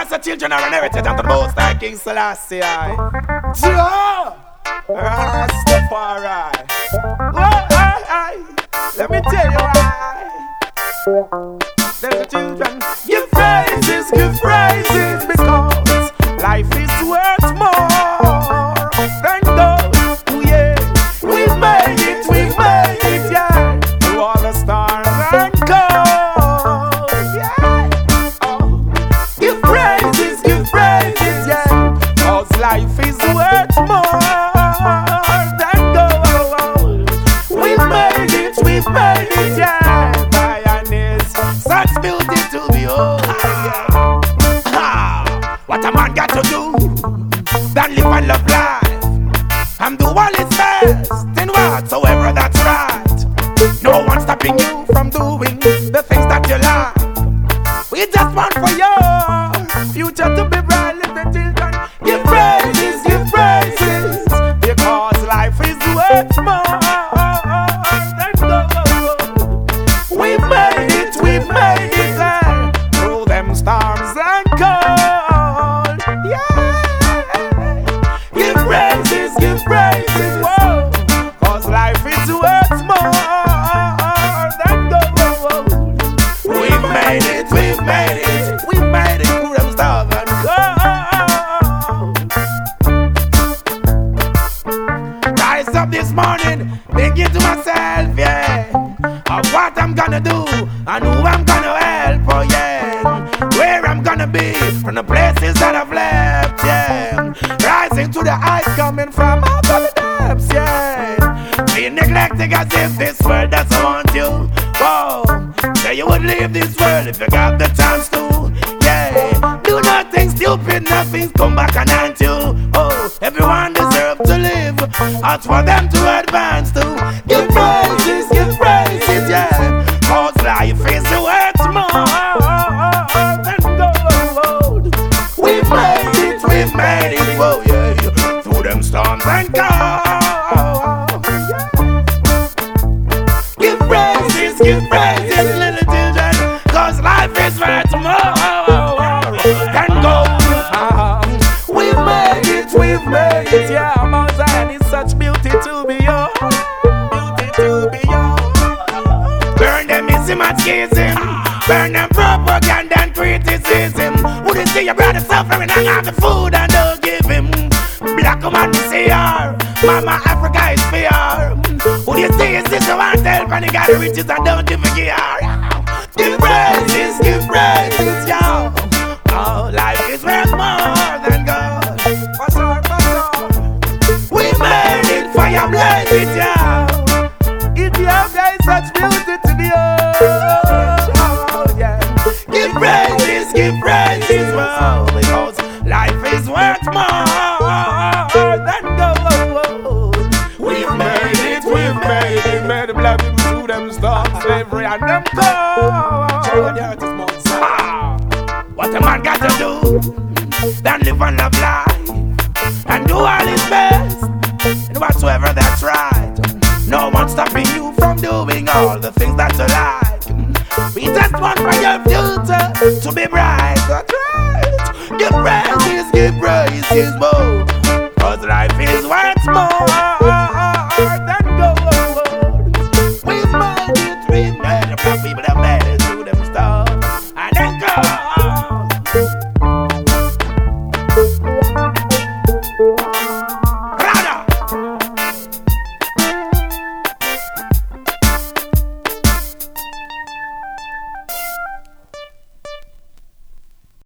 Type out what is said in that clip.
as the children are an heritage unto the Most High King Selassie. Jah Rastafari. Let me tell you why. Tell the children, give praises, because life is worth more than gold. Oh yeah, we've made it, yeah. Through all the stars and gold, yeah. Oh, give praises, yeah. Cause life is worth more than gold. We've made it, yeah. Such beauty to behold. What a man got to do than live and love life and do all his best in whatsoever that's right. No one stopping you from doing the things that you like. We just want for your future to be bright, little children. Give praises, because life is worth more than gold. We've made it, through them storms and cold. Yeah. Give praises, whoa. Cause life is worth more than gold. We've made it, through them storms and cold. Rise up this morning, thinking to myself, yeah, of what I'm gonna do and who I'm gonna help, oh yeah, where I'm gonna be from the places that I've left, yeah, rising to the heights coming from out of the depths, yeah, being neglected as if this world doesn't want you, oh, say you would leave this world if you got the chance to, yeah, do nothing stupid, nothing's come back and haunt you, oh, everyone deserves to live, that's for them to advance to, give praises, yeah, cause life is worth more than gold. We've made it, whoa, yeah, through them storms and cold. Give praises, little children, cause life is worth more than gold. We've made it, yeah, Mount Zion is such beauty to be yours. Machism, burn them propaganda and criticism. Who they see your brother suffering and have the food and don't give him? Black woman CR, Mama Africa is fear. Who they see his sister want help and he got the riches and don't give a care. Give praises, yo. Oh, life is worth more than gold. What's up? We made it, fire blaze it, yo. Ethiopia is such beauty to be oh, yeah. Give praises, well, because life is worth more than gold. We've made it, made the black people through them stop slavery and them cold. What a man got to do, than live and love life, and do all his best, and whatsoever that's right. No one stopping you from doing all the things that you like. We just want for your future to be bright. That's right. Give praises, more. Cause life is worth more.